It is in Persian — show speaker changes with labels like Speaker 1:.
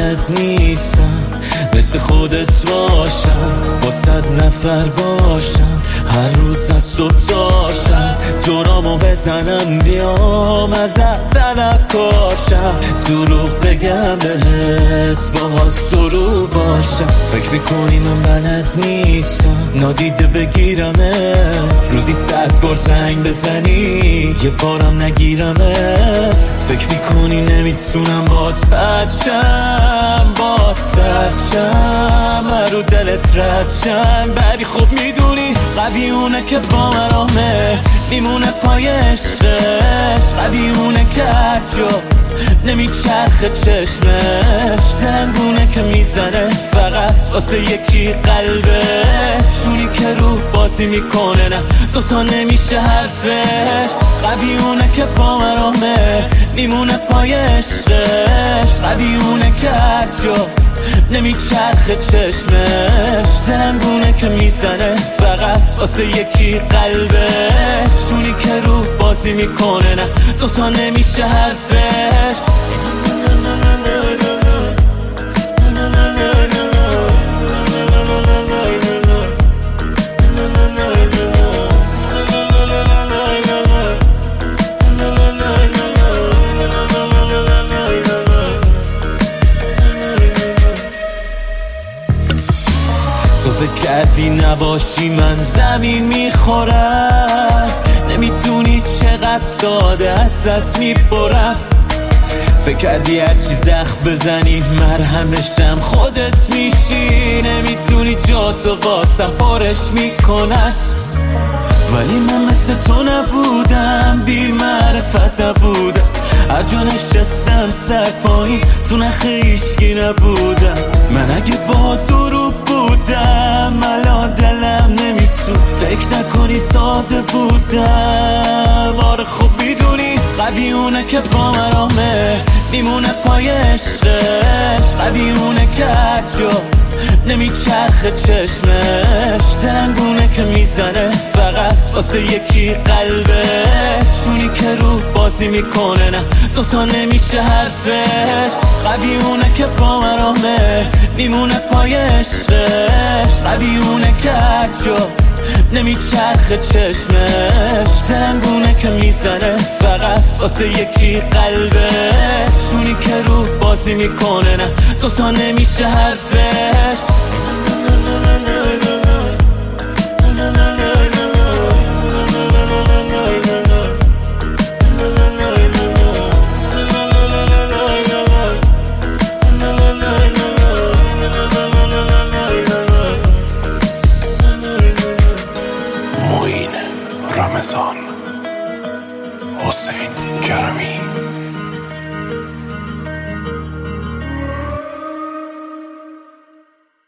Speaker 1: بلد نیستم مثل خودت باشم، با 100 نفر باشم، هر روز از صبح تا شب دورامو بزنم بیام ازت نکاشم، دروغ بگم بهت باهات درو باشم. فکر میکنی من بلد نیستم نادیده بگیرمت، روزی 100 بار زنگ بزنی یه بارم نگیرمت. فکر میکنی نمیتونم بات بچم، بات سرچم، رو دلت ردشم، ولی خب میدونی قوی اونه که با مرامه میمونه پای عشقش، قوی اونه که هر جا نمیچرخه چشمش، زنگونه که میزنه فقط واسه یکی قلبش، شونی که روح بازی میکنه نه دوتا نمیشه حرفش، قوی اونه که با مرامه میمونه پای عشقش، قوی اونه که هر جا نمیچرخه چشمش، زنگونه که میزنه فقط واسه یکی قلبش، شونی که روح بازی میکنه نه دوتا نمیشه حرفش. تو فکر کردی نباشی من زمین میخورم، نمیدونی چقدر ساده ازت میبرم، فکر کردی هرچی زخم بزنی مرهمشم خودت میشی، نمیدونی جاتو واسم پرش میکنن، ولی من مثل تو نبودم، بی معرفت نبودم، هر جا نشستم سر پایین تو نخ هیچکی نبودم، من اگه با دروغ بودم الان دلم نمیسود، فکر نکنی ساده بودم، آره خب میدونی قوی اونه که با مرامه میمونه پای عشقش، قوی اونه که هر جا نمیچرخه چشمش، زنگونه که میزنه فقط واسه یکی قلبش، شونی که روح بازی میکنه نه دوتا نمیشه حرفش، قوی اونه که با مرامه میمونه پای عشقش، قوی اونه که هر جا نمیچرخه چشمش، زنگونه که میزنه فقط واسه یکی قلبش، شونی که روح بازی میکنه نه دوتا نمیشه حرفش.
Speaker 2: معین رمضان، حسین کرمی.